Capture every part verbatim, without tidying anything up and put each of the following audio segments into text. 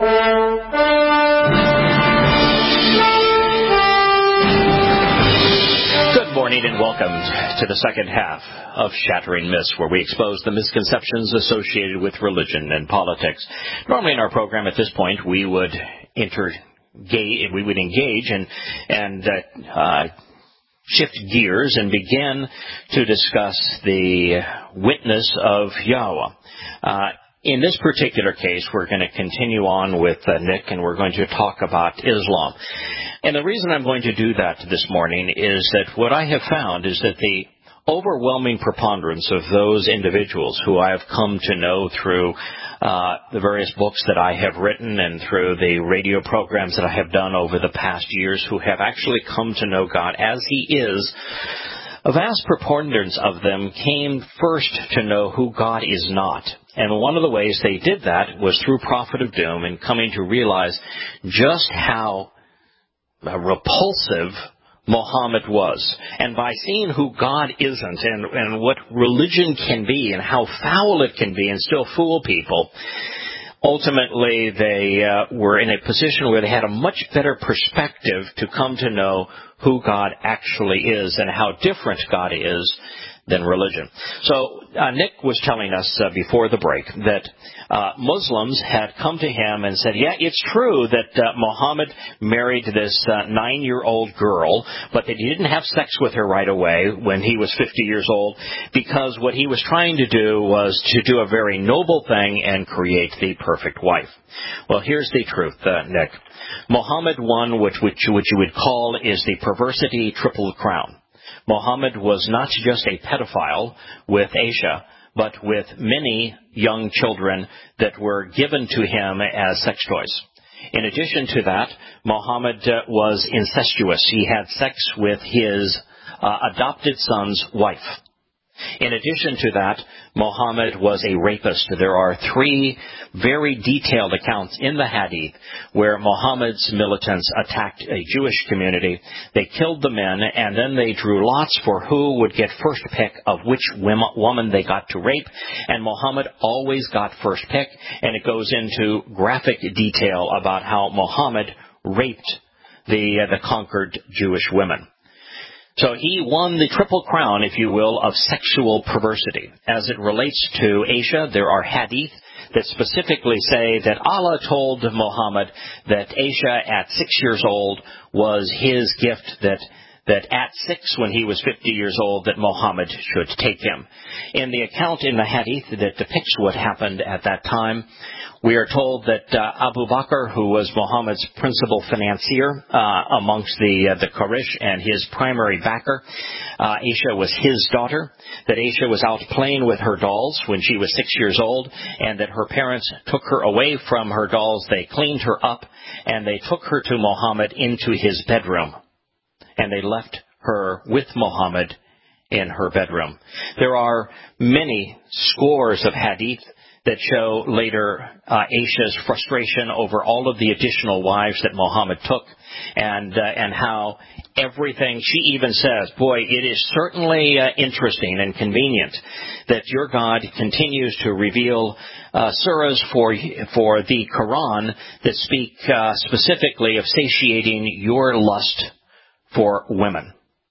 Good morning and welcome to the second half of Shattering Myths, where we expose the misconceptions associated with religion and politics. Normally in our program at this point, we would intergage, we would engage and, and uh, uh, shift gears and begin to discuss the witness of Yahweh. Uh, In this particular case, we're going to continue on with uh, Nick, and we're going to talk about Islam. And the reason I'm going to do that this morning is that what I have found is that the overwhelming preponderance of those individuals who I have come to know through uh, the various books that I have written and through the radio programs that I have done over the past years, who have actually come to know God as He is, a vast preponderance of them came first to know who God is not. And one of the ways they did that was through Prophet of Doom and coming to realize just how repulsive Muhammad was. And by seeing who God isn't and, and what religion can be and how foul it can be and still fool people, ultimately they uh, were in a position where they had a much better perspective to come to know who God actually is and how different God is than religion. So uh, Nick was telling us uh, before the break that uh, Muslims had come to him and said, yeah, it's true that uh, Muhammad married this uh, nine-year-old girl, but that he didn't have sex with her right away when he was fifty years old, because what he was trying to do was to do a very noble thing and create the perfect wife. Well, here's the truth, uh, Nick. Muhammad won which, which, which you would call is the perversity triple crown. Muhammad was not just a pedophile with Aisha, but with many young children that were given to him as sex toys. In addition to that, Muhammad uh, was incestuous. He had sex with his uh, adopted son's wife. In addition to that, Muhammad was a rapist. There are three very detailed accounts in the Hadith where Muhammad's militants attacked a Jewish community. They killed the men, and then they drew lots for who would get first pick of which woman they got to rape. And Muhammad always got first pick, and it goes into graphic detail about how Muhammad raped the, uh, the conquered Jewish women. So he won the triple crown, if you will, of sexual perversity. As it relates to Aisha, there are hadith that specifically say that Allah told Muhammad that Aisha at six years old was his gift, that that at six, when he was fifty years old, that Muhammad should take him. In the account in the hadith that depicts what happened at that time, we are told that uh, Abu Bakr, who was Muhammad's principal financier uh, amongst the uh, the Quraysh and his primary backer, uh, Aisha was his daughter, that Aisha was out playing with her dolls when she was six years old, and that her parents took her away from her dolls, they cleaned her up, and they took her to Muhammad into his bedroom. And they left her with Muhammad in her bedroom. There are many scores of hadith that show later uh, Aisha's frustration over all of the additional wives that Muhammad took, and uh, and how everything, she even says, boy, it is certainly uh, interesting and convenient that your God continues to reveal uh, surahs for for the Quran that speak uh, specifically of satiating your lust for women.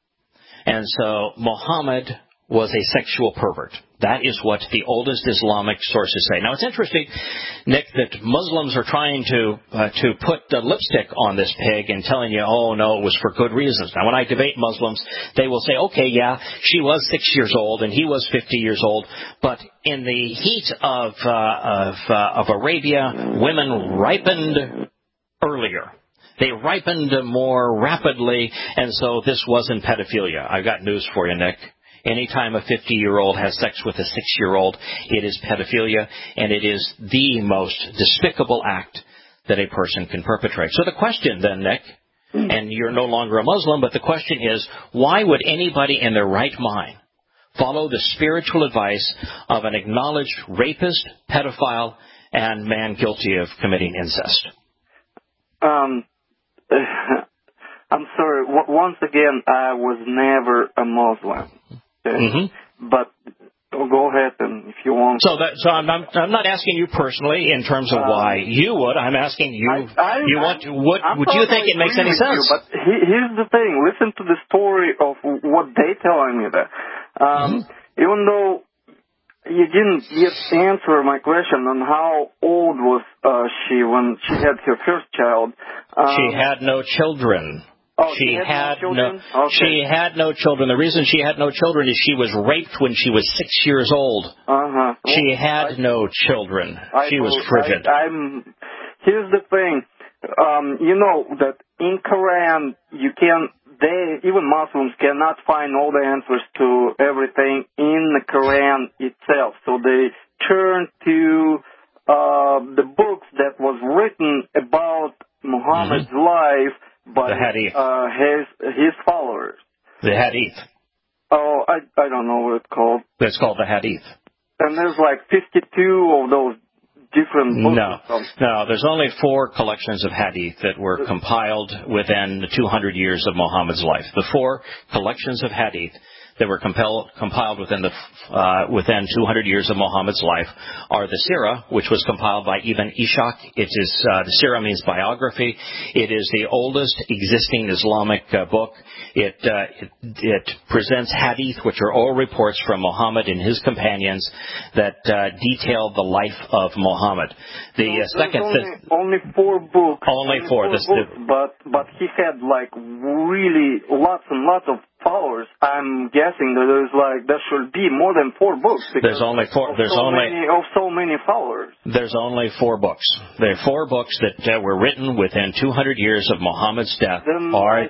And so Muhammad was a sexual pervert. That is what the oldest Islamic sources say. Now, it's interesting, Nick, that Muslims are trying to uh, to put the lipstick on this pig and telling you, oh, no, it was for good reasons. Now, when I debate Muslims, they will say, okay, yeah, she was six years old and he was fifty years old, but in the heat of, uh, of, uh, of Arabia, women ripened earlier. They ripened more rapidly, and so this wasn't pedophilia. I've got news for you, Nick. Anytime a fifty-year-old has sex with a six-year-old, it is pedophilia, and it is the most despicable act that a person can perpetrate. So the question then, Nick, and you're no longer a Muslim, but the question is, why would anybody in their right mind follow the spiritual advice of an acknowledged rapist, pedophile, and man guilty of committing incest? Um... I'm sorry. W- once again, I was never a Muslim. Okay? Mm-hmm. But go ahead, and if you want. So that, so I'm, I'm, I'm not asking you personally in terms of uh, why you would. I'm asking you. I, I, you want? What I'm would you think it makes any sense? You, but he, here's the thing. Listen to the story of what they telling me there. Um, mm-hmm. Even though you didn't yet answer my question on how old was uh, she when she had her first child. Um, she had no children. Oh, she, she had, had no no, okay. she had no children. The reason she had no children is she was raped when she was six years old. Uh-huh. She well, had I, no children. I she was know, frigid. I, I'm, here's the thing. Um, you know that in Quran you can, they, even Muslims cannot find all the answers to everything in the Quran itself. So they turn to uh, the books that was written about Muhammad's mm-hmm. life by the Hadith. Uh, his his followers. The Hadith. Oh, I I don't know what it's called. It's called the Hadith. And there's like fifty-two of those different books. No, no. There's only four collections of Hadith that were compiled within the two hundred years of Muhammad's life. The four collections of Hadith that were compelled, compiled within the uh, within two hundred years of Muhammad's life are the Sirah, which was compiled by Ibn Ishaq. It is uh, the Sirah means biography. It is the oldest existing Islamic uh, book. It, uh, it it presents hadith, which are oral reports from Muhammad and his companions that uh, detail the life of Muhammad. The uh, second, only, th- only four books. Only, only four. four this, books, the, but but he had like really lots and lots of followers. I'm guessing that there's like there should be more than four books. There's only four. There's so only many, of so many followers. There's only four books. There are four books that uh, were written within two hundred years of Muhammad's death. Then are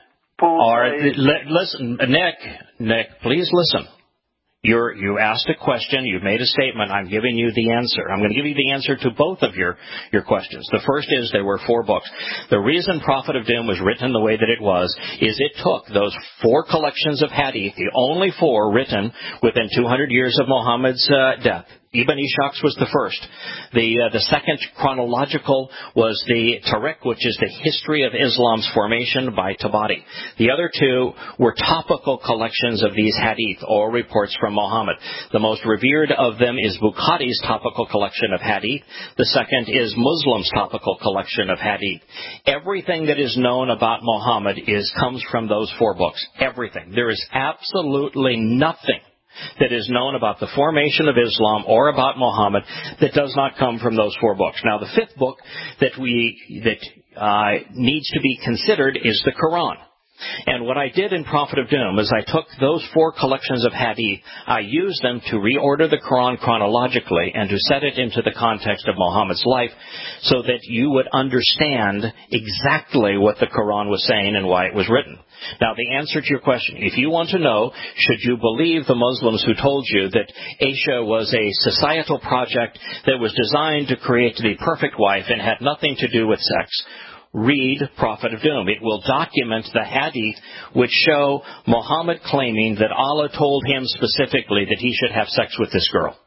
are I... li- listen, Nick, Nick, please listen. You're, you asked a question, you've made a statement, I'm giving you the answer. I'm going to give you the answer to both of your, your questions. The first is there were four books. The reason Prophet of Doom was written the way that it was is it took those four collections of hadith, the only four written within two hundred years of Muhammad's uh, death. Ibn Ishaq's was the first. The uh, the second chronological was the Tariq, which is the history of Islam's formation by Tabari. The other two were topical collections of these hadith, or reports from Muhammad. The most revered of them is Bukhari's topical collection of hadith. The second is Muslim's topical collection of hadith. Everything that is known about Muhammad is comes from those four books. Everything. There is absolutely nothing that is known about the formation of Islam or about Muhammad that does not come from those four books. Now, the fifth book that we that uh, needs to be considered is the Quran. And what I did in Prophet of Doom is I took those four collections of hadith, I used them to reorder the Quran chronologically and to set it into the context of Muhammad's life so that you would understand exactly what the Quran was saying and why it was written. Now, the answer to your question, if you want to know, should you believe the Muslims who told you that Aisha was a societal project that was designed to create the perfect wife and had nothing to do with sex, read Prophet of Doom. It will document the hadith which show Muhammad claiming that Allah told him specifically that he should have sex with this girl.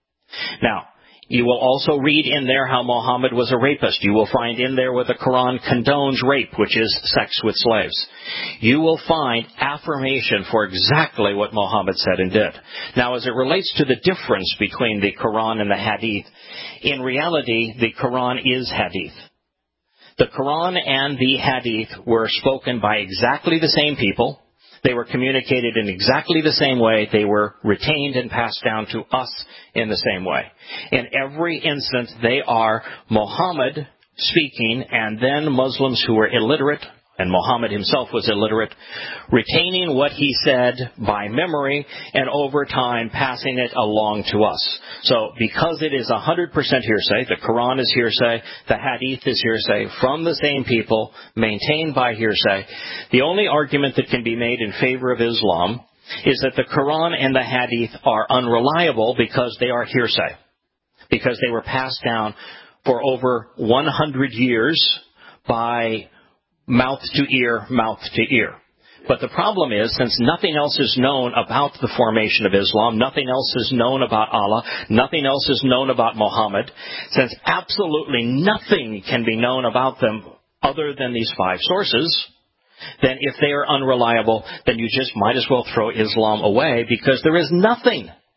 Now, you will also read in there how Muhammad was a rapist. You will find in there where the Quran condones rape, which is sex with slaves. You will find affirmation for exactly what Muhammad said and did. Now, as it relates to the difference between the Quran and the hadith, in reality, the Quran is hadith. The Quran and the Hadith were spoken by exactly the same people. They were communicated in exactly the same way. They were retained and passed down to us in the same way. In every instance, they are Muhammad speaking and then Muslims who were illiterate, and Muhammad himself was illiterate, retaining what he said by memory and over time passing it along to us. So because it is one hundred percent hearsay, the Quran is hearsay, the Hadith is hearsay, from the same people, maintained by hearsay, the only argument that can be made in favor of Islam is that the Quran and the Hadith are unreliable because they are hearsay, because they were passed down for over one hundred years by mouth to ear, mouth to ear. But the problem is, since nothing else is known about the formation of Islam, nothing else is known about Allah, nothing else is known about Muhammad, since absolutely nothing can be known about them other than these five sources, then if they are unreliable, then you just might as well throw Islam away because there is nothing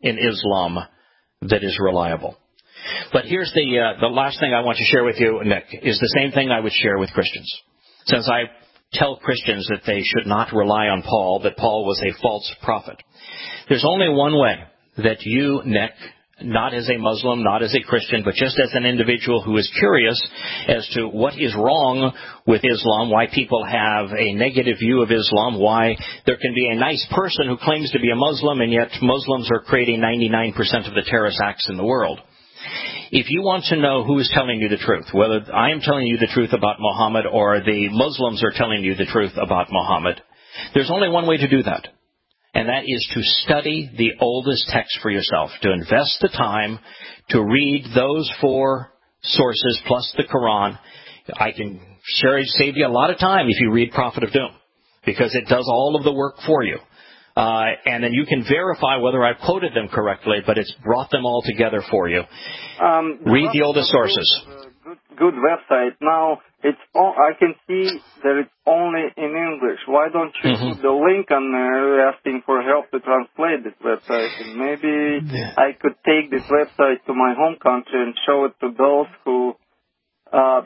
in Islam that is reliable. But here's the uh, the last thing I want to share with you, Nick, is the same thing I would share with Christians. Since I tell Christians that they should not rely on Paul, that Paul was a false prophet. There's only one way that you, Nick, not as a Muslim, not as a Christian, but just as an individual who is curious as to what is wrong with Islam, why people have a negative view of Islam, why there can be a nice person who claims to be a Muslim, and yet Muslims are creating ninety-nine percent of the terrorist acts in the world. If you want to know who is telling you the truth, whether I am telling you the truth about Muhammad or the Muslims are telling you the truth about Muhammad, there's only one way to do that. And that is to study the oldest text for yourself, to invest the time to read those four sources plus the Quran. I can sure save you a lot of time if you read Prophet of Doom, because it does all of the work for you. Uh, and then you can verify whether I've quoted them correctly, but it's brought them all together for you. Um, read the oldest sources. Good, good website. Now, it's all, I can see that it's only in English. Why don't you mm-hmm. put the link on there asking for help to translate this website? And maybe yeah. I could take this website to my home country and show it to those who uh,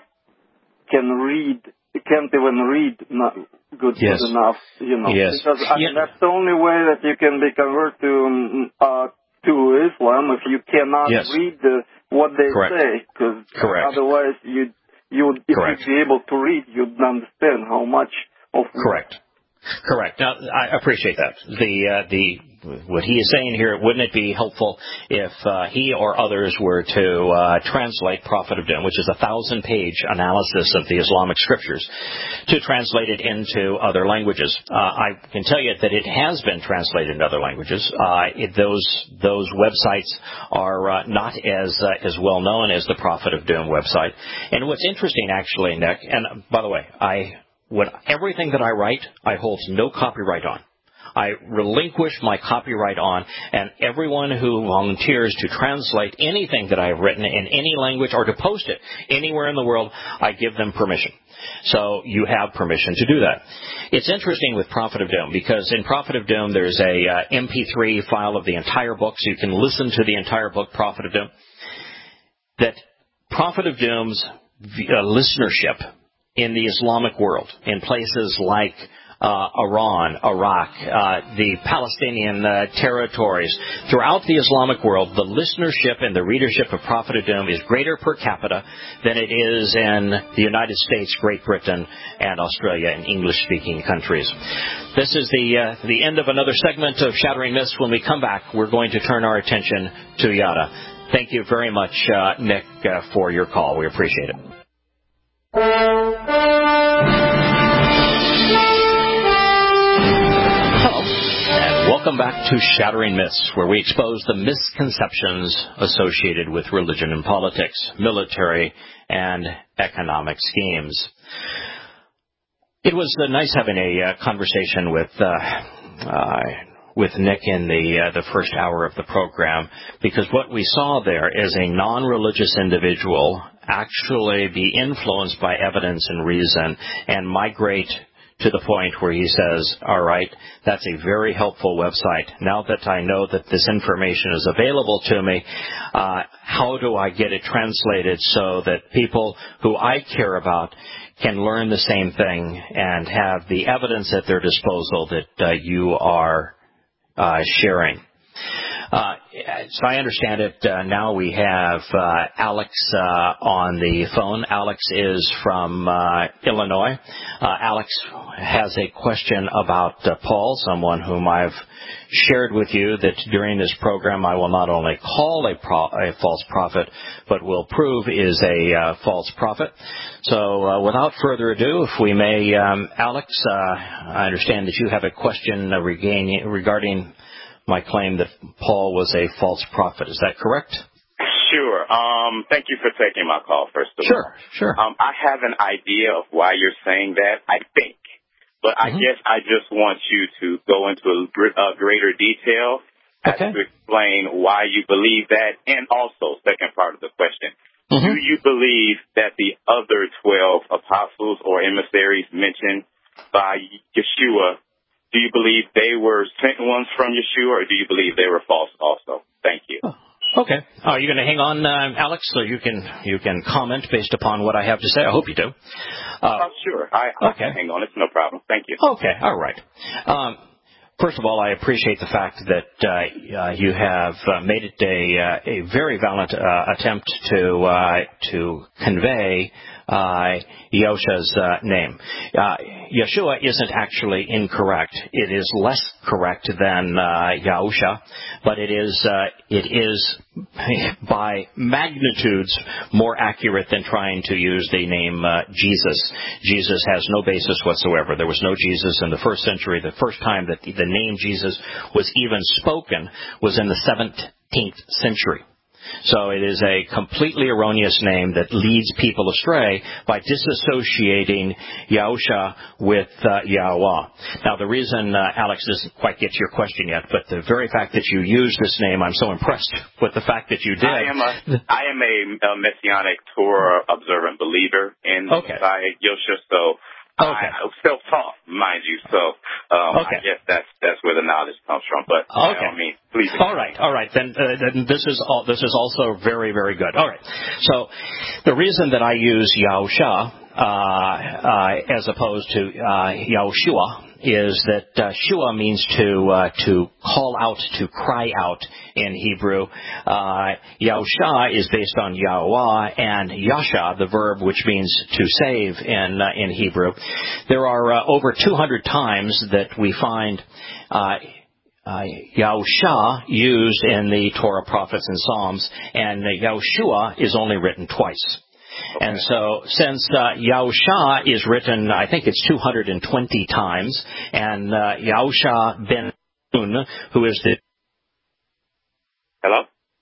can read, can't even read not good, yes. good enough, you know. Yes. Because I yeah. mean, that's the only way that you can be converted to uh, to Islam, if you cannot yes. read the, what they Correct. say. Because otherwise you You would, if Correct. you'd be able to read, you'd understand how much of... Correct. Correct. Now, I appreciate that. The, uh, the, what he is saying here, wouldn't it be helpful if uh, he or others were to uh, translate Prophet of Doom, which is a thousand-page analysis of the Islamic scriptures, to translate it into other languages? Uh, I can tell you that it has been translated into other languages. Uh, it, those those websites are uh, not as uh, as well known as the Prophet of Doom website. And what's interesting, actually, Nick, and by the way, I when everything that I write, I hold no copyright on. I relinquish my copyright on, and everyone who volunteers to translate anything that I have written in any language or to post it anywhere in the world, I give them permission. So you have permission to do that. It's interesting with Prophet of Doom, because in Prophet of Doom there's a uh, M P three file of the entire book, so you can listen to the entire book, Prophet of Doom. That Prophet of Doom's uh, listenership in the Islamic world, in places like uh, Iran, Iraq, uh, the Palestinian uh, territories, throughout the Islamic world, the listenership and the readership of Prophet of Doom is greater per capita than it is in the United States, Great Britain, and Australia, and English-speaking countries. This is the uh, the end of another segment of Shattering Myths. When we come back, we're going to turn our attention to Yada. Thank you very much, uh, Nick, uh, for your call. We appreciate it. Hello, and welcome back to Shattering Myths, where we expose the misconceptions associated with religion and politics, military and economic schemes. It was uh, nice having a uh, conversation with uh, uh, with Nick in the uh, the first hour of the program, because what we saw there is a non-religious individual actually be influenced by evidence and reason and migrate to the point where he says, all right, that's a very helpful website. Now that I know that this information is available to me, uh, how do I get it translated so that people who I care about can learn the same thing and have the evidence at their disposal that uh, you are uh, sharing? Uh, so I understand it. Uh, now we have uh, Alex uh, on the phone. Alex is from uh, Illinois. Uh, Alex has a question about uh, Paul, someone whom I've shared with you that during this program I will not only call a, pro- a false prophet, but will prove is a uh, false prophet. So uh, without further ado, if we may, um, Alex, uh, I understand that you have a question uh, regarding, regarding my claim that Paul was a false prophet. Is that correct? Sure. Um, thank you for taking my call, first of sure, all. Sure, sure. Um, I have an idea of why you're saying that, I think. But mm-hmm. I guess I just want you to go into a, a greater detail okay. as to explain why you believe that, and also, second part of the question, mm-hmm. do you believe that the other twelve apostles or emissaries mentioned by Yeshua, do you believe they were sent ones from Yeshua, or do you believe they were false also? Thank you. Oh, okay. Are you going to hang on, uh, Alex, so you can you can comment based upon what I have to say? I hope you do. Uh, oh, sure. I, I okay. can hang on. It's no problem. Thank you. Okay. All right. Um, First of all, I appreciate the fact that uh, uh, you have uh, made it a, uh, a very valiant uh, attempt to uh, to convey uh, Yahushua's uh, name. Uh, Yeshua isn't actually incorrect. It is less correct than uh, Yahushua, but it is uh, it is by magnitudes more accurate than trying to use the name uh, Jesus. Jesus has no basis whatsoever. There was no Jesus in the first century. The first time that the name Jesus was even spoken was in the seventeenth century. So it is a completely erroneous name that leads people astray by disassociating Yahushua with uh, Yahweh. Now, the reason uh, Alex doesn't quite get to your question yet, but the very fact that you used this name, I'm so impressed with the fact that you did. I am a, I am a, a Messianic Torah observant believer in okay. Messiah Yahusha, so Okay. I, self-taught, mind you, so um, okay. I guess that's that's where the knowledge comes from. But okay. I mean, please. All right, all right. Then, uh, then this is all. This is also very, very good. All right. So, the reason that I use Yahusha uh, uh, as opposed to uh, Yahushua is that uh, shua means to uh, to call out, to cry out in Hebrew. Uh, Yahusha is based on Yahweh, and Yasha, the verb which means to save in uh, in Hebrew. There are uh, over two hundred times that we find uh, uh, Yahusha used in the Torah, prophets, and Psalms, and uh, Yahushua is only written twice. Okay. And so, since uh, Yahusha is written, I think it's two hundred twenty times, and uh, Yahusha ben Nun, who is the hello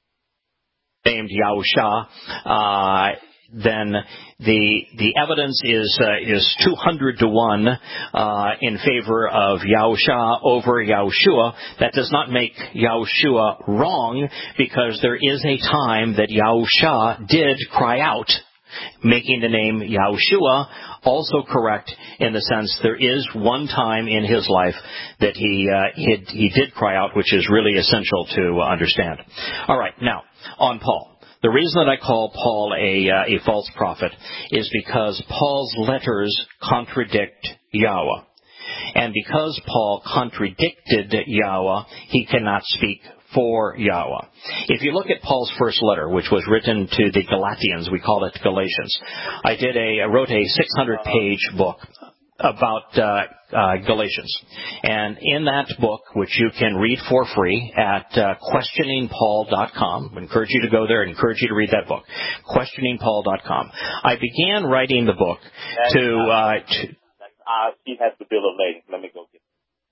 named Yahusha, uh, then the the evidence is uh, is two hundred to one uh, in favor of Yahusha over Yahushua. That does not make Yahushua wrong, because there is a time that Yahusha did cry out, making the name Yahushua also correct in the sense there is one time in his life that he, uh, he, he did cry out, which is really essential to understand. All right, now, on Paul. The reason that I call Paul a, uh, a false prophet is because Paul's letters contradict Yahweh. And because Paul contradicted Yahweh, he cannot speak for Yahweh. If you look at Paul's first letter, which was written to the Galatians, we call it Galatians. I did a, I wrote a six hundred page book about uh, uh, Galatians. And in that book, which you can read for free at uh, questioning paul dot com, I encourage you to go there and encourage you to read that book, questioning paul dot com. I began writing the book to... Uh, to uh, she has the bill of lading. Let me go get it.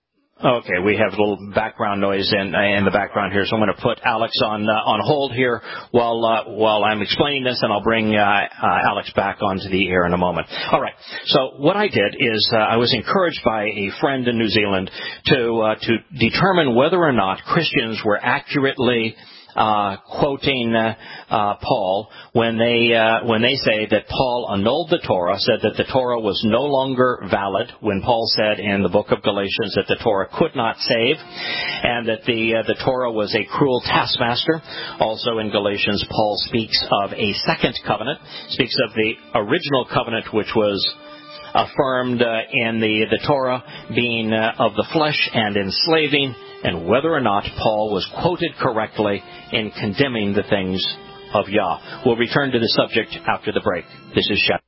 Okay, we have a little background noise in in the background here, so I'm going to put Alex on uh, on hold here while uh, while I'm explaining this, and I'll bring uh, uh, Alex back onto the air in a moment. All right. So what I did is uh, I was encouraged by a friend in New Zealand to uh, to determine whether or not Christians were accurately Uh, quoting uh, uh, Paul when they uh, when they say that Paul annulled the Torah, said that the Torah was no longer valid, when Paul said in the book of Galatians that the Torah could not save, and that the uh, the Torah was a cruel taskmaster. Also in Galatians, Paul speaks of a second covenant, speaks of the original covenant which was affirmed uh, in the, the Torah being uh, of the flesh and enslaving, and whether or not Paul was quoted correctly in condemning the things of Yah. We'll return to the subject after the break. This is Shep.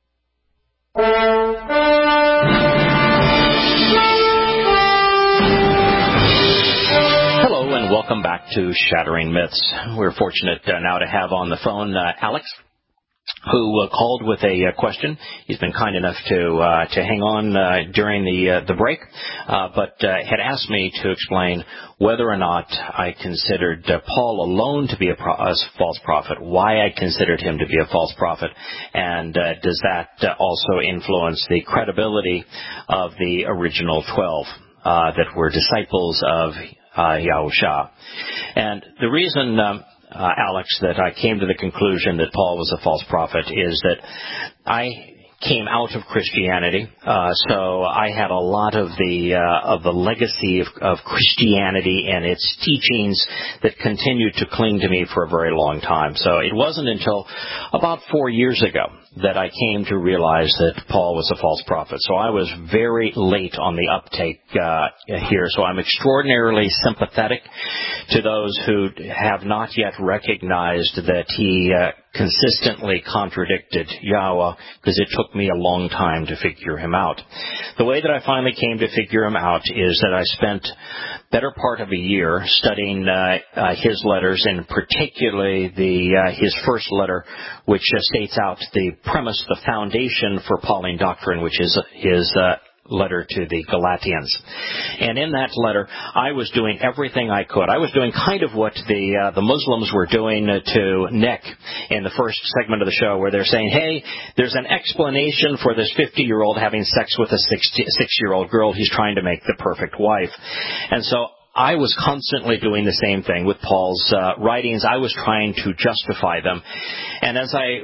Hello and welcome back to Shattering Myths. We're fortunate uh, now to have on the phone uh, Alex, who uh, called with a uh, question. He's been kind enough to uh, to hang on uh, during the uh, the break, uh, but uh, had asked me to explain whether or not I considered uh, Paul alone to be a, pro- a false prophet, why I considered him to be a false prophet, and uh, does that uh, also influence the credibility of the original twelve uh, that were disciples of uh, Yahusha. And the reason Um, Uh, Alex, that I came to the conclusion that Paul was a false prophet is that I came out of Christianity, uh, so I had a lot of the uh, of the legacy of, of Christianity and its teachings that continued to cling to me for a very long time. So it wasn't until about four years ago that I came to realize that Paul was a false prophet. So I was very late on the uptake uh, here. So I'm extraordinarily sympathetic to those who have not yet recognized that he uh, consistently contradicted Yahweh, because it took me a long time to figure him out. The way that I finally came to figure him out is that I spent better part of a year studying uh, uh, his letters, and particularly the uh, his first letter, which uh, states out the premise, the foundation for Pauline doctrine, which is his uh, letter to the Galatians. And in that letter, I was doing everything I could. I was doing kind of what the uh, the Muslims were doing uh, to Nick in the first segment of the show, where they're saying, hey, there's an explanation for this fifty-year-old having sex with a six-year-old girl. He's trying to make the perfect wife. And so I was constantly doing the same thing with Paul's uh, writings. I was trying to justify them. And as I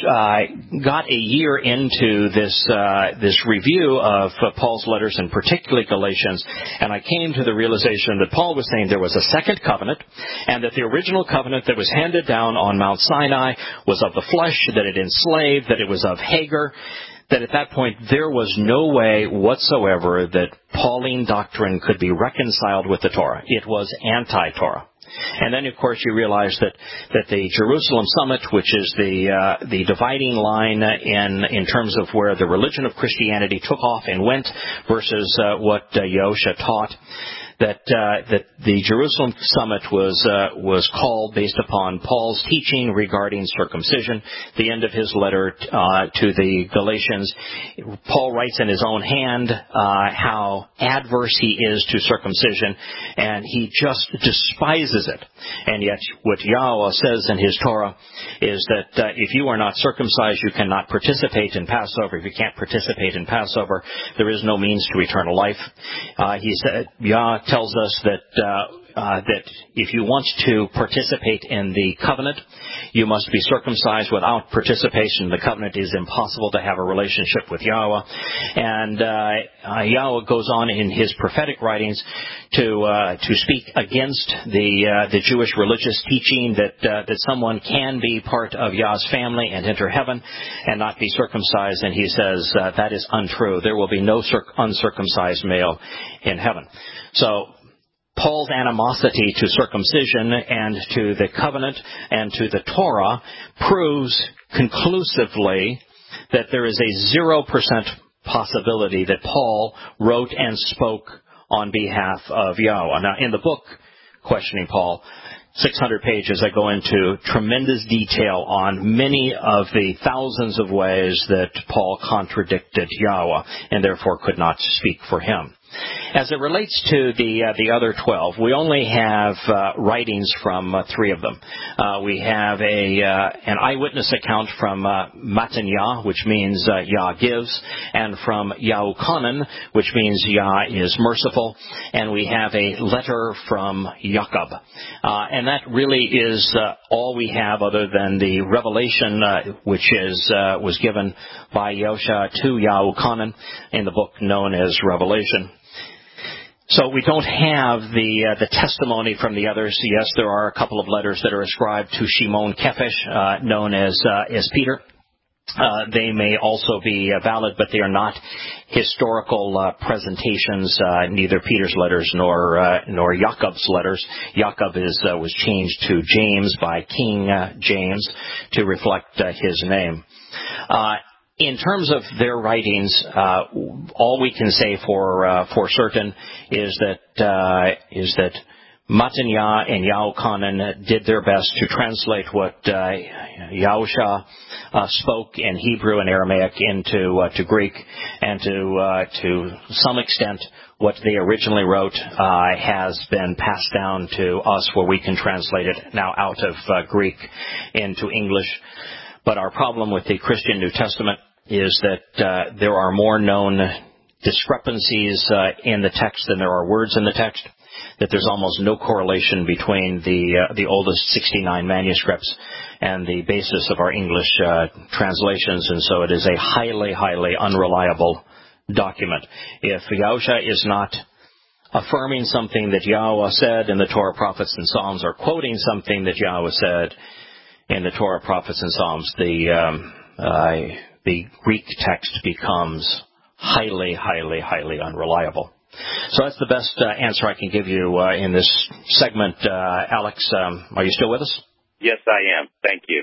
uh, got a year into this uh, this review of uh, Paul's letters, and particularly Galatians, and I came to the realization that Paul was saying there was a second covenant, and that the original covenant that was handed down on Mount Sinai was of the flesh, that it enslaved, that it was of Hagar, that at that point there was no way whatsoever that Pauline doctrine could be reconciled with the Torah. It was anti-Torah. And then, of course, you realize that, that the Jerusalem Summit, which is the uh, the dividing line in in terms of where the religion of Christianity took off and went versus uh, what uh, Yahusha taught, that uh, that the Jerusalem Summit was uh, was called based upon Paul's teaching regarding circumcision. The end of his letter uh, to the Galatians, Paul writes in his own hand uh, how adverse he is to circumcision, and he just despises it. And yet, what Yahweh says in his Torah is that uh, if you are not circumcised, you cannot participate in Passover. If you can't participate in Passover, there is no means to eternal life. Uh, he said, Yah tells us that uh, uh, that if you want to participate in the covenant, you must be circumcised. Without participation in the covenant, it is impossible to have a relationship with Yahweh. And uh, uh, Yahweh goes on in his prophetic writings to uh, to speak against the uh, the Jewish religious teaching that uh, that someone can be part of Yah's family and enter heaven and not be circumcised. And he says uh, that is untrue. There will be no circ- uncircumcised male in heaven. So Paul's animosity to circumcision and to the covenant and to the Torah proves conclusively that there is a zero percent possibility that Paul wrote and spoke on behalf of Yahweh. Now, in the book, Questioning Paul, six hundred pages, I go into tremendous detail on many of the thousands of ways that Paul contradicted Yahweh and therefore could not speak for him. As it relates to the uh, the other twelve, we only have uh, writings from uh, three of them. Uh, we have a uh, an eyewitness account from uh, Matanya, which means uh, Yah gives, and from Yahuchanan, which means Yah is merciful, and we have a letter from Jacob. Uh, and that really is uh, all we have, other than the revelation uh, which is uh, was given by Yahusha to Yahuchanan in the book known as Revelation. So we don't have the uh, the testimony from the others. Yes, there are a couple of letters that are ascribed to Shimon Kephesh, uh, known as uh, as Peter. Uh, they may also be uh, valid, but they are not historical uh, presentations. Uh, neither Peter's letters nor uh, nor Jacob's letters. Jacob is uh, was changed to James by King uh, James to reflect uh, his name. Uh, In terms of their writings, uh, all we can say for uh, for certain is that uh, is that Matanya and Yahuchanan did their best to translate what uh, Yahusha uh, spoke in Hebrew and Aramaic into uh, to Greek, and to uh, to some extent what they originally wrote uh, has been passed down to us, where we can translate it now out of uh, Greek into English. But our problem with the Christian New Testament is that uh, there are more known discrepancies uh, in the text than there are words in the text. that there's almost no correlation between the uh, the oldest sixty-nine manuscripts and the basis of our English uh, translations, and so it is a highly, highly unreliable document. If Yahusha is not affirming something that Yahweh said in the Torah, prophets, and Psalms, or quoting something that Yahweh said in the Torah, prophets, and Psalms, the um, uh, the Greek text becomes highly, highly, highly unreliable. So that's the best uh, answer I can give you uh, in this segment. Uh, Alex, um, are you still with us? Yes, I am. Thank you.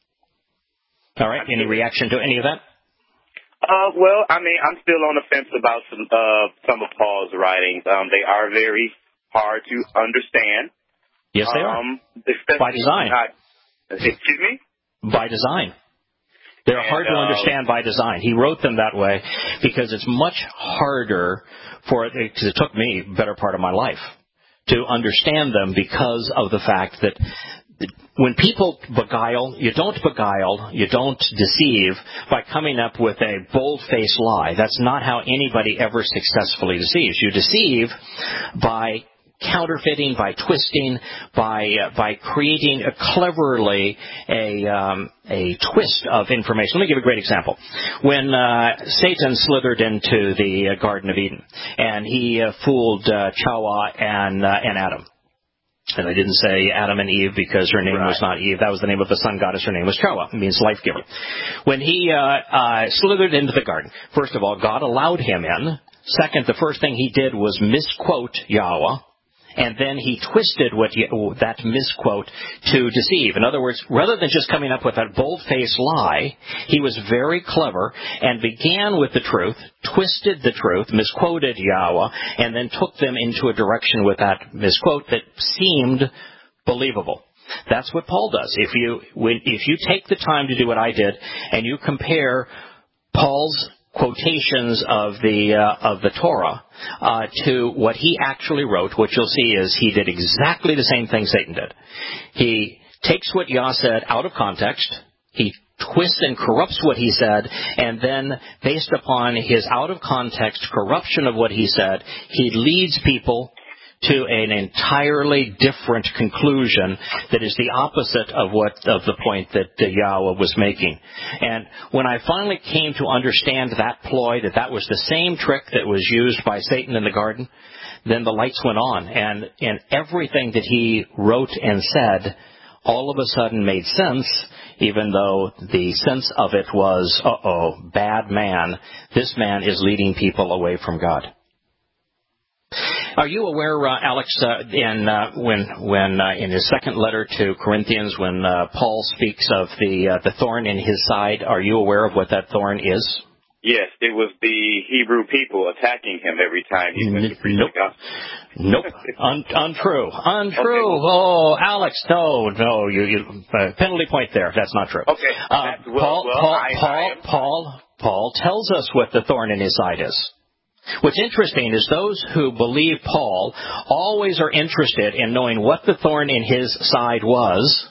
All right. Any reaction to any of that? Uh, well, I mean, I'm still on the fence about some, uh, some of Paul's writings. Um, they are very hard to understand. Yes, they um, are. By design. Not, excuse me? By design. They're and, hard to uh, understand by design. He wrote them that way because it's much harder for, because it took me the better part of my life to understand them because of the fact that when people beguile, you don't beguile, you don't deceive by coming up with a bold-faced lie. That's not how anybody ever successfully deceives. You deceive by counterfeiting, by twisting, by uh, by creating a cleverly a um, a twist of information. Let me give a great example. When uh, Satan slithered into the uh, Garden of Eden, and he uh, fooled uh, Chawa and uh, and Adam. And I didn't say Adam and Eve because her name right. was not Eve. That was the name of the sun goddess. Her name was Chawa. It means life giver. When he uh, uh, slithered into the garden, first of all, God allowed him in. Second, the first thing he did was misquote Yahweh. And then he twisted what you, that misquote to deceive. In other words, rather than just coming up with that bold-faced lie, he was very clever and began with the truth, twisted the truth, misquoted Yahweh, and then took them into a direction with that misquote that seemed believable. That's what Paul does. If you when, if you take the time to do what I did and you compare Paul's quotations of the uh, of the Torah uh, to what he actually wrote, what you'll see is he did exactly the same thing Satan did. He takes what Yah said out of context, he twists and corrupts what he said, and then based upon his out of context corruption of what he said, he leads people to an entirely different conclusion that is the opposite of what of the point that uh, Yahweh was making. And when I finally came to understand that ploy, that that was the same trick that was used by Satan in the garden, then the lights went on, and, and everything that he wrote and said all of a sudden made sense, even though the sense of it was, uh-oh, bad man, this man is leading people away from God. Are you aware, uh, Alex, uh, in uh, when when uh, in his second letter to Corinthians, when uh, Paul speaks of the uh, the thorn in his side, are you aware of what that thorn is? Yes, it was the Hebrew people attacking him every time he went to preach nope. the gospel. Nope, Un- untrue, untrue. Okay. Oh, Alex, no, no, you, you uh, penalty point there. That's not true. Okay. Uh, well, Paul, well, Paul, I, Paul, I Paul, Paul tells us what the thorn in his side is. What's interesting is those who believe Paul always are interested in knowing what the thorn in his side was,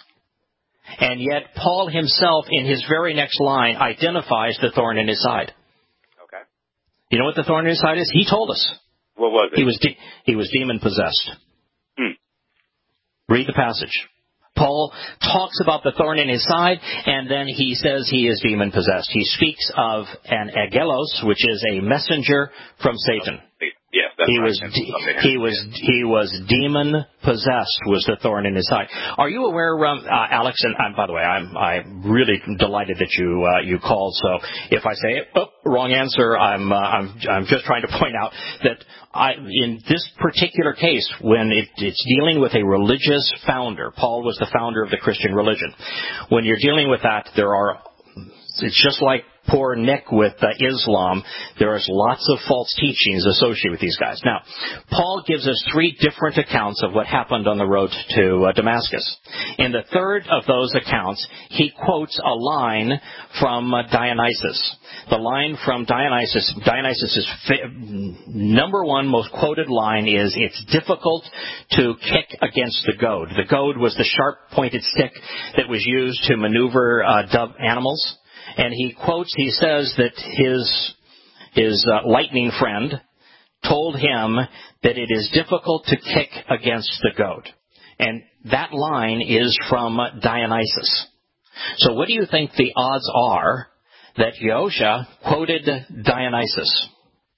and yet Paul himself in his very next line identifies the thorn in his side. Okay. You know what the thorn in his side is? He told us. What was it? He was de- he was demon-possessed. Hmm. Read the passage. Paul talks about the thorn in his side, and then he says he is demon-possessed. He speaks of an angelos, which is a messenger from Satan. Yes, that's he right. was de- he was he was demon possessed was the thorn in his side. Are you aware, um, uh, Alex? And um, by the way, I'm I'm really delighted that you uh, you called. So if I say oh, wrong answer, I'm uh, I'm I'm just trying to point out that I in this particular case, when it, it's dealing with a religious founder, Paul was the founder of the Christian religion. When you're dealing with that, there are it's just like poor Nick with uh, Islam. There is lots of false teachings associated with these guys. Now, Paul gives us three different accounts of what happened on the road to uh, Damascus. In the third of those accounts, he quotes a line from uh, Dionysus. The line from Dionysus, Dionysus' fa- number one most quoted line is, it's difficult to kick against the goad. The goad was the sharp pointed stick that was used to maneuver uh, dove animals. And he quotes, he says that his his uh, lightning friend told him that it is difficult to kick against the goat. And that line is from Dionysus. So what do you think the odds are that Yosha quoted Dionysus?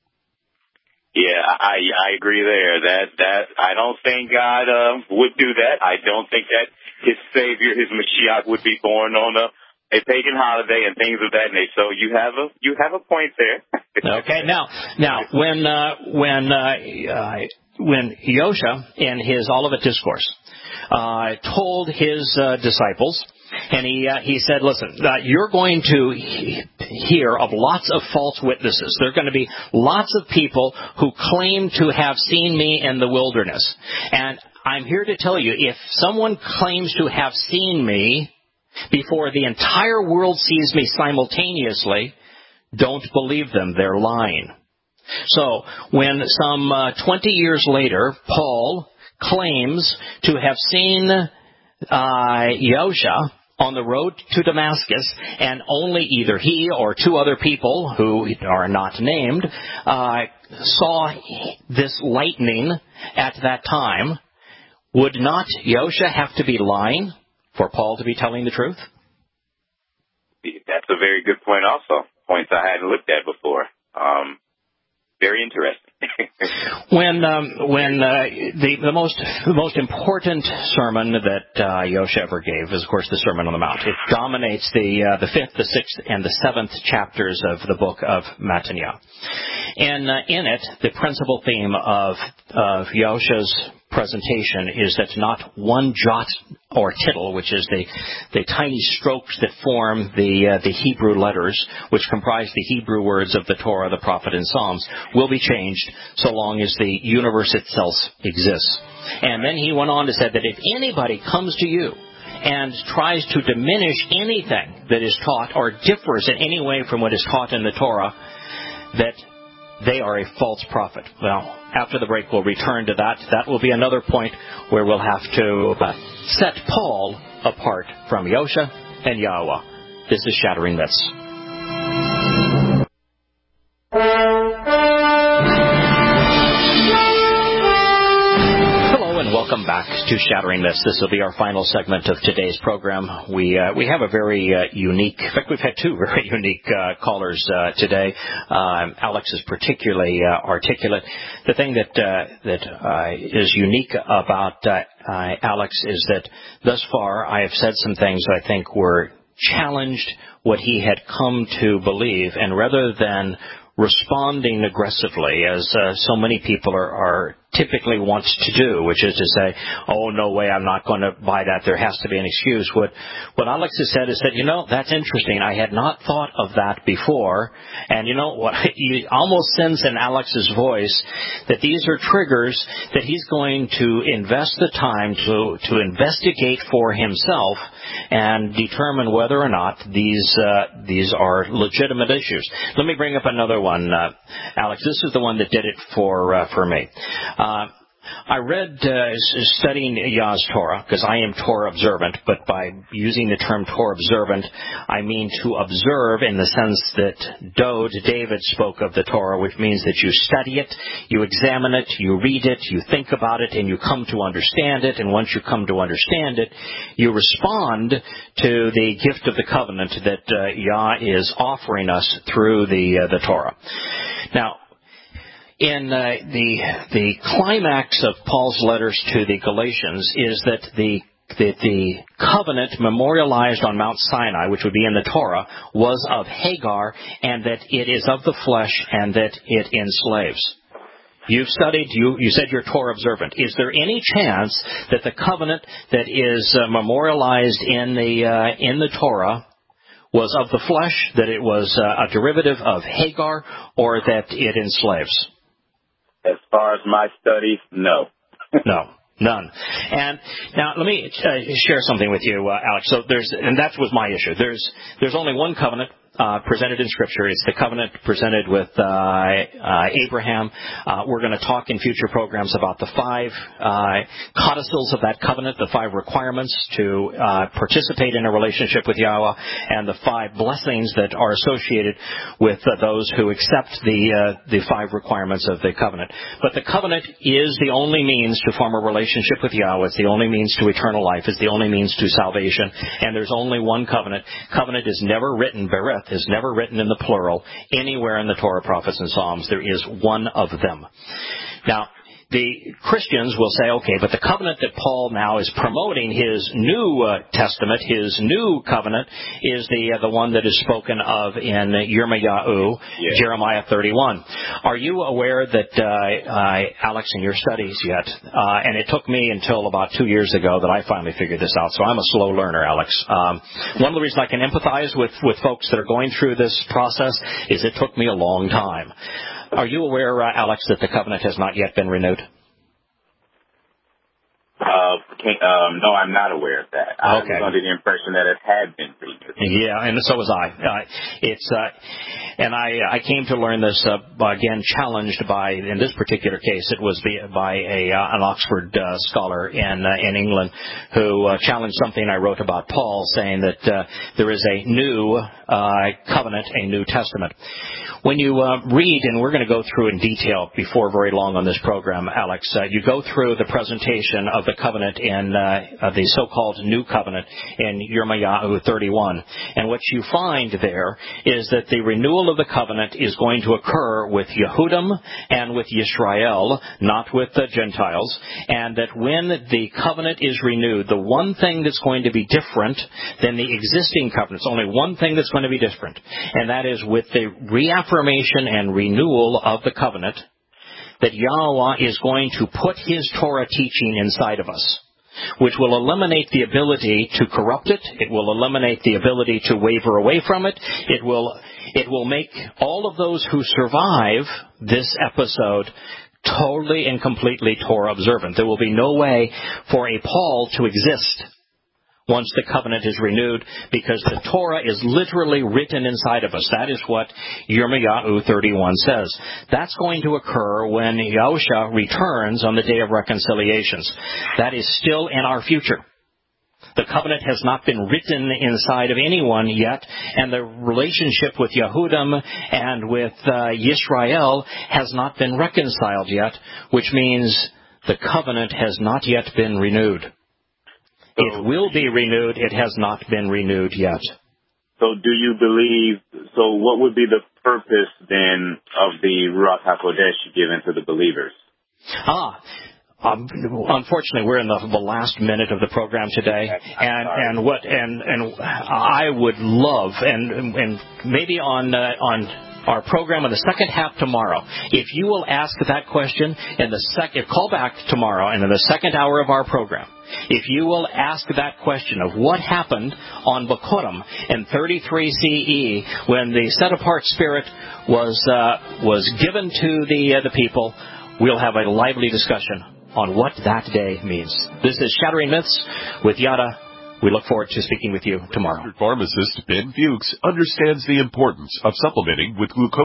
Yeah, I I agree there. That that I don't think God uh, would do that. I don't think that His Savior, His Mashiach, would be born on a, a pagan holiday and things of that nature. So you have a you have a point there. Okay. Now now when uh, when uh, uh, when Yosha in his Olivet Discourse uh, told his uh, disciples. And he uh, he said, listen, uh, you're going to he- hear of lots of false witnesses. There are going to be lots of people who claim to have seen me in the wilderness. And I'm here to tell you, if someone claims to have seen me before the entire world sees me simultaneously, don't believe them. They're lying. So when some uh, twenty years later, Paul claims to have seen uh, Yosha on the road to Damascus, and only either he or two other people who are not named uh, saw this lightning at that time, would not Yosha have to be lying for Paul to be telling the truth? That's a very good point also. Points I hadn't looked at before. Um, very interesting. when um, when uh, the the most the most important sermon that uh, Yosha ever gave is, of course, the Sermon on the Mount. It dominates the uh, the fifth, the sixth, and the seventh chapters of the book of Matanya. And uh, in it, the principal theme of of Yosha's presentation is that not one jot or tittle, which is the the tiny strokes that form the uh, the Hebrew letters, which comprise the Hebrew words of the Torah, the Prophet, and Psalms, will be changed so long as the universe itself exists. And then he went on to say that if anybody comes to you and tries to diminish anything that is taught or differs in any way from what is taught in the Torah, that they are a false prophet. Well, after the break, we'll return to that. That will be another point where we'll have to uh, set Paul apart from Yosha and Yahweh. This is Shattering Myths. Hello and welcome back to Shattering Myths. This will be our final segment of today's program. We uh, we have a very uh, unique, in fact, we've had two very unique uh, callers uh, today. Uh, Alex is particularly uh, articulate. The thing that uh, that uh, is unique about uh, uh, Alex is that thus far I have said some things that I think were challenged what he had come to believe, and rather than responding aggressively, as uh, so many people are, are typically wants to do, which is to say, oh, no way, I'm not going to buy that. There has to be an excuse. What what Alex has said is that, you know, that's interesting. I had not thought of that before. And you know what? You almost sense in Alex's voice that these are triggers that he's going to invest the time to, to investigate for himself and determine whether or not these uh, these are legitimate issues. Let me bring up another one, uh, Alex. This is the one that did it for uh, for me. Uh, I read, uh, studying Yah's Torah, because I am Torah observant, but by using the term Torah observant, I mean to observe in the sense that Dode, David, spoke of the Torah, which means that you study it, you examine it, you read it, you think about it, and you come to understand it, and once you come to understand it, you respond to the gift of the covenant that uh, Yah is offering us through the, uh, the Torah. Now, In uh, the the climax of Paul's letters to the Galatians is that the that the covenant memorialized on Mount Sinai, which would be in the Torah, was of Hagar, and that it is of the flesh, and that it enslaves. You've studied, you, you said you're Torah observant. Is there any chance that the covenant that is uh, memorialized in the uh, in the Torah was of the flesh, that it was uh, a derivative of Hagar, or that it enslaves? As far as my studies, no. No, none. And now let me uh, share something with you, uh, Alex. So there's, and that was my issue. There's there's only one covenant uh, presented in Scripture. It's the covenant presented with uh, uh, Abraham. Uh, we're going to talk in future programs about the five uh, codicils of that covenant, the five requirements to uh, participate in a relationship with Yahweh, and the five blessings that are associated with uh, those who accept the uh, the five requirements of the covenant. But the covenant is the only means to form a relationship with Yahweh. It's the only means to eternal life. It's the only means to salvation. And there's only one covenant. Covenant is never written, bereth is never written in the plural anywhere in the Torah, prophets, and Psalms. There is one of them. Now, the Christians will say, okay, but the covenant that Paul now is promoting, his New uh, Testament, his new covenant, is the uh, the one that is spoken of in Yirmiyahu, yeah. Jeremiah thirty-one. Are you aware that, uh, uh, Alex, in your studies yet, uh, and it took me until about two years ago that I finally figured this out, so I'm a slow learner, Alex. Um, one of the reasons I can empathize with, with folks that are going through this process is it took me a long time. Are you aware, uh, Alex, that the covenant has not yet been renewed? Uh, can, um, no, I'm not aware of that. I okay. was under the impression that it had been renewed. Yeah, and so was I. Uh, it's uh, and I I came to learn this uh, again, challenged by, in this particular case, it was by a uh, an Oxford uh, scholar in uh, in England who uh, challenged something I wrote about Paul, saying that uh, there is a new uh, covenant, a New Testament. When you uh, read, and we're going to go through in detail before very long on this program, Alex, uh, you go through the presentation of the covenant in uh, of the so-called New Covenant in Yirmiyahu thirty-one. And what you find there is that the renewal of the covenant is going to occur with Yehudim and with Yisrael, not with the Gentiles, and that when the covenant is renewed, the one thing that's going to be different than the existing covenants, only one thing that's going to be different, and that is with the reaffirmation and renewal of the covenant, that Yahweh is going to put His Torah teaching inside of us, which will eliminate the ability to corrupt it. It will eliminate the ability to waver away from it. It will, it will make all of those who survive this episode totally and completely Torah observant. There will be no way for a Paul to exist once the covenant is renewed, because the Torah is literally written inside of us. That is what Yirmiyahu thirty-one says. That's going to occur when Yahushua returns on the day of reconciliations. That is still in our future. The covenant has not been written inside of anyone yet, and the relationship with Yehudim and with uh, Yisrael has not been reconciled yet, which means the covenant has not yet been renewed. It will be renewed. It has not been renewed yet. So do you believe, so what would be the purpose then of the Ruach HaKodesh given to the believers? Ah, um, unfortunately, we're in the, the last minute of the program today, and and what and and I would love, and and maybe on uh, on. our program in the second half tomorrow. If you will ask that question in the second, call back tomorrow, and in the second hour of our program, if you will ask that question of what happened on Bokurim in thirty-three C E when the set-apart spirit was uh, was given to the uh, the people, we'll have a lively discussion on what that day means. This is Shattering Myths with Yada. We look forward to speaking with you tomorrow. Pharmacist Ben Fuchs understands the importance of supplementing with glucose.